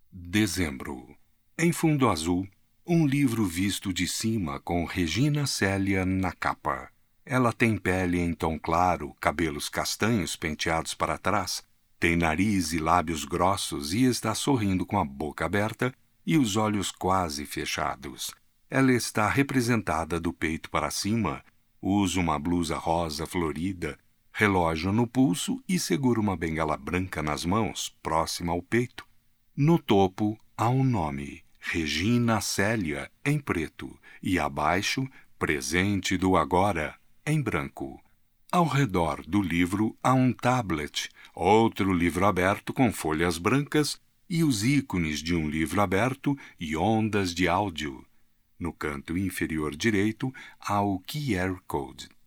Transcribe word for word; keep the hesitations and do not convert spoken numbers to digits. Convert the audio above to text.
Dezembro. Em fundo azul, um livro visto de cima com Regina Célia na capa. Ela tem pele em tom claro, cabelos castanhos penteados para trás, tem nariz e lábios grossos e está sorrindo com a boca aberta e os olhos quase fechados. Ela está representada do peito para cima, usa uma blusa rosa florida, relógio no pulso e segura uma bengala branca nas mãos, próxima ao peito. No topo há um nome, Regina Célia, em preto, e abaixo, Presente do Agora, em branco. Ao redor do livro há um tablet, outro livro aberto com folhas brancas e os ícones de um livro aberto e ondas de áudio. No canto inferior direito há o Q R Code.